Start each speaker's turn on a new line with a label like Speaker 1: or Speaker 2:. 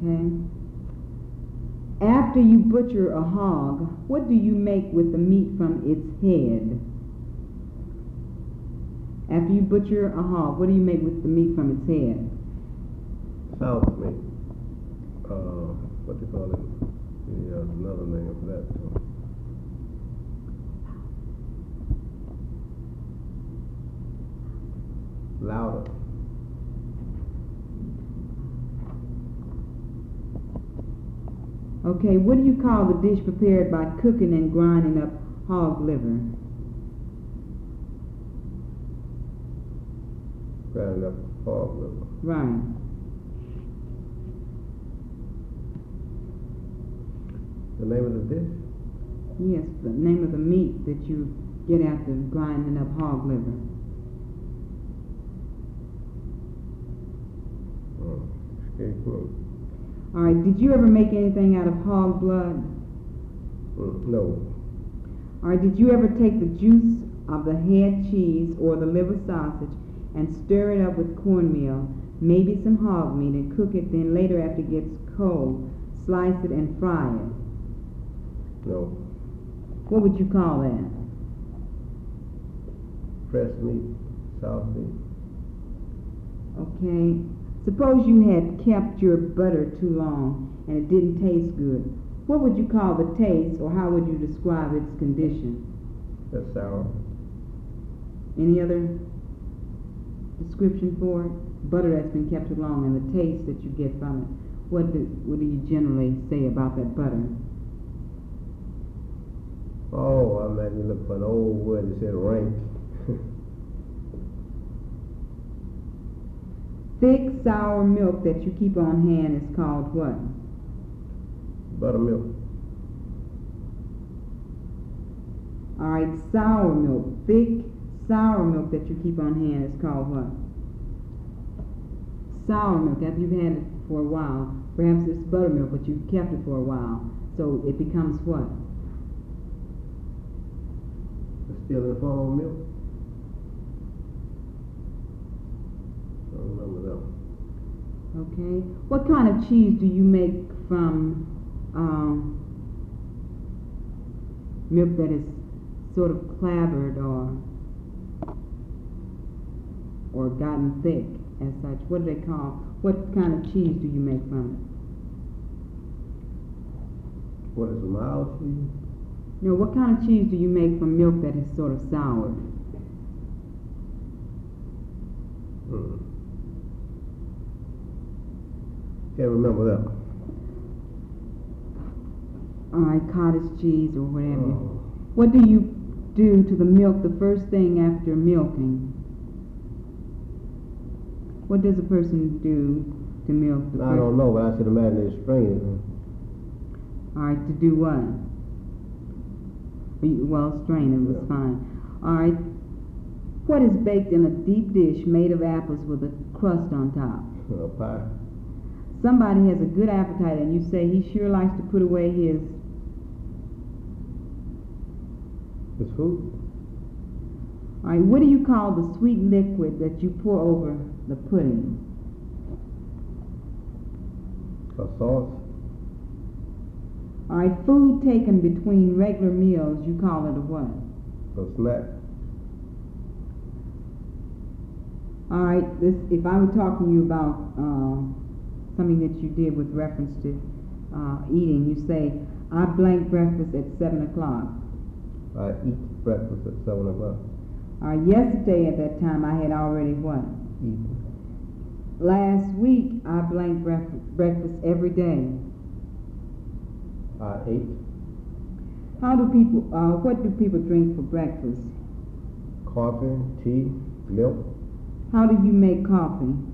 Speaker 1: Okay. After you butcher a hog, what do you make with the meat from its head? After you butcher a hog, what do you make with the meat from its head?
Speaker 2: South meat. What do you call it? There's another name for that too. Louder.
Speaker 1: Okay, what do you call the dish prepared by cooking and grinding up hog liver?
Speaker 2: Grinding up hog liver.
Speaker 1: Right.
Speaker 2: The name of the dish?
Speaker 1: Yes, the name of the meat that you get after grinding up hog liver.
Speaker 2: Escape me.
Speaker 1: All right, did you ever make anything out of hog blood?
Speaker 2: No.
Speaker 1: All right, did you ever take the juice of the head cheese or the liver sausage and stir it up with cornmeal, maybe some hog meat, and cook it, then later after it gets cold, slice it and fry it?
Speaker 2: No.
Speaker 1: What would you call that?
Speaker 2: Fresh meat, soft meat.
Speaker 1: Okay. Suppose you had kept your butter too long and it didn't taste good. What would you call the taste, or how would you describe its condition?
Speaker 2: That's sour.
Speaker 1: Any other description for it? Butter that's been kept too long and the taste that you get from it. What do you generally say about that butter?
Speaker 2: Oh, I made me look for an old word that said rank.
Speaker 1: Thick, sour milk that you keep on hand is called what?
Speaker 2: Buttermilk.
Speaker 1: All right, sour milk. Thick, sour milk that you keep on hand is called what? Sour milk, after you've had it for a while. Perhaps it's buttermilk, but you've kept it for a while. So it becomes what?
Speaker 2: It's still in the form of milk? I don't remember that one.
Speaker 1: Okay. What kind of cheese do you make from milk that is sort of clabbered or gotten thick as such? What do they call? What kind of cheese do you make from it?
Speaker 2: What is a mild cheese?
Speaker 1: No, what kind of cheese do you make from milk that is sort of sour?
Speaker 2: Can't remember that one.
Speaker 1: All right, cottage cheese or whatever.
Speaker 2: Oh.
Speaker 1: What do you do to the milk the first thing after milking? What does a person do to milk the
Speaker 2: I don't know, but I should imagine it's stringing.
Speaker 1: All right, to do what? Well, straining was fine. All right. What is baked in a deep dish made of apples with a crust on top?
Speaker 2: A pie.
Speaker 1: Somebody has a good appetite and you say he sure likes to put away his
Speaker 2: food?
Speaker 1: All right, what do you call the sweet liquid that you pour over the pudding?
Speaker 2: A sauce?
Speaker 1: All right, food taken between regular meals, you call it a what?
Speaker 2: A snack.
Speaker 1: All right, if I were talking to you about something that you did with reference to eating, you say, I blank breakfast at 7 o'clock.
Speaker 2: I eat breakfast at 7 o'clock.
Speaker 1: Yesterday at that time I had already what?
Speaker 2: Eaten.
Speaker 1: Last week I blanked breakfast every day.
Speaker 2: I ate.
Speaker 1: What do people drink for breakfast?
Speaker 2: Coffee, tea, milk.
Speaker 1: How do you make coffee?